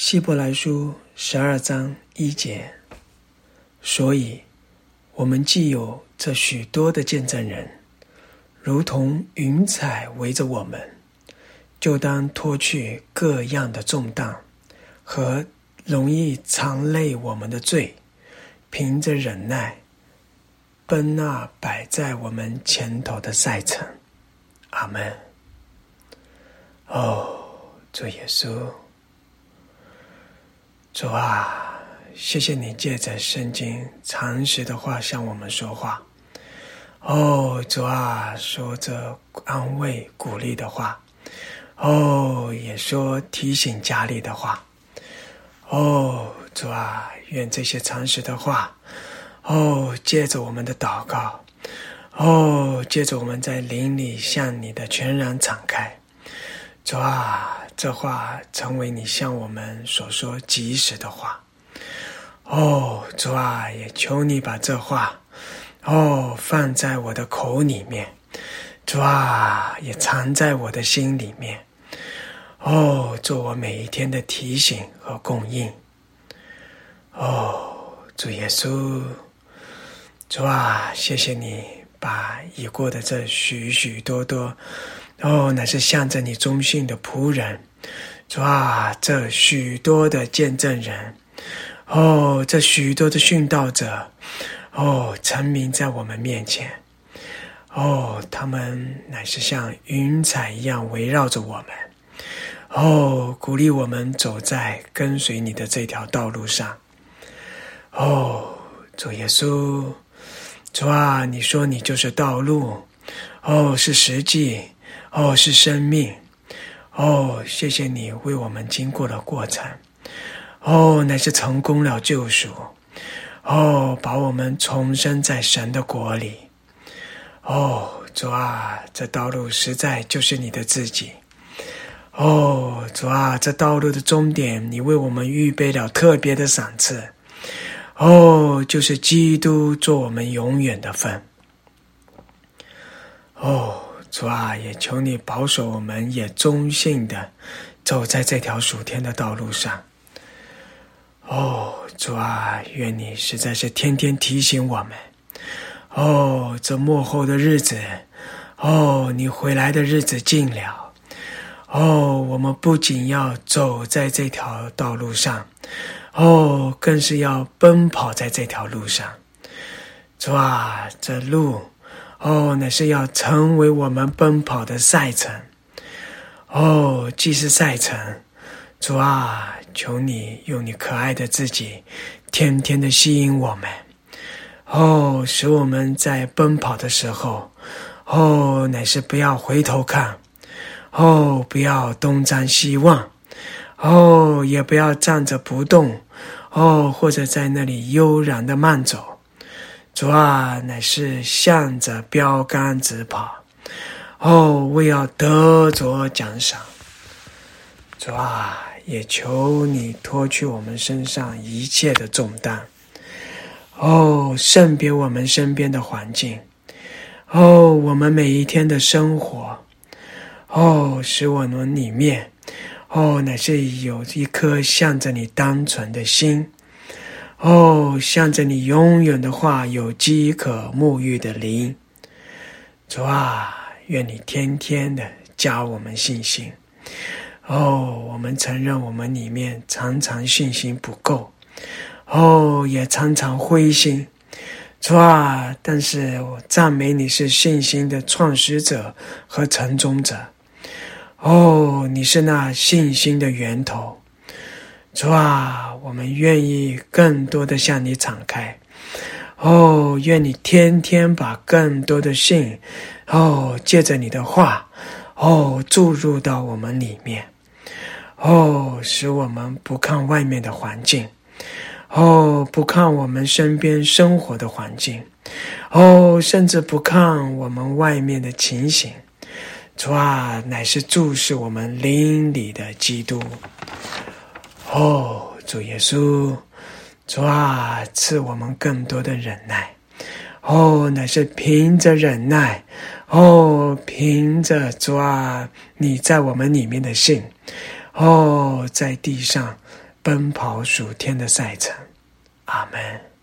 希伯来书12章1节，所以我们既有这许多的见证人，如同云彩围着我们，就当脱去各样的重担和容易缠累我们的罪，凭着忍耐奔那摆在我们前头的赛程。阿们。主耶稣，主啊，谢谢你借着圣经常识的话向我们说话。主啊，说着安慰鼓励的话，也说提醒家里的话。主啊，愿这些常识的话借着我们的祷告，借着我们在灵里向你的全然敞开。主啊，这话成为你向我们所说及时的话。主啊，也求你把这话放在我的口里面，主啊，也藏在我的心里面，做我每一天的提醒和供应。主耶稣，主啊，谢谢你把已过的这许许多多乃是向着你忠信的仆人，主啊，这许多的见证人，这许多的殉道者，陈明在我们面前，他们乃是像云彩一样围绕着我们，鼓励我们走在跟随你的这条道路上。主耶稣，主啊，你说你就是道路，是实际，是生命。谢谢你为我们经过了过程，乃是成功了救赎，把我们重生在神的国里。主啊，这道路实在就是你的自己。主啊，这道路的终点你为我们预备了特别的赏赐，就是基督做我们永远的份。主啊，也求你保守我们也忠信的走在这条属天的道路上。主啊，愿你实在是天天提醒我们，这末后的日子，你回来的日子近了。我们不仅要走在这条道路上，更是要奔跑在这条路上。主啊，这路乃是要成为我们奔跑的赛程。既是赛程，主啊，求你用你可爱的自己天天的吸引我们，使我们在奔跑的时候，乃是不要回头看，不要东张西望，也不要站着不动，或者在那里悠然的慢走。主啊，乃是向着标杆直跑，为要得着奖赏。主啊，也求你脱去我们身上一切的重担，圣别我们身边的环境，我们每一天的生活，使我们里面，乃是有一颗向着你单纯的心，向着你永远的话有饥渴沐浴的灵。主啊，愿你天天的加我们信心。我们承认我们里面常常信心不够，也常常灰心。主啊，但是我赞美你是信心的创始者和成终者。你是那信心的源头。主啊，我们愿意更多的向你敞开。愿你天天把更多的信，借着你的话，注入到我们里面。使我们不看外面的环境，不看我们身边生活的环境，甚至不看我们外面的情形。主啊，乃是注视我们灵里的基督。主耶稣，主啊，赐我们更多的忍耐。乃是凭着忍耐，凭着主啊，你在我们里面的信，在地上奔跑属天的赛程。阿们。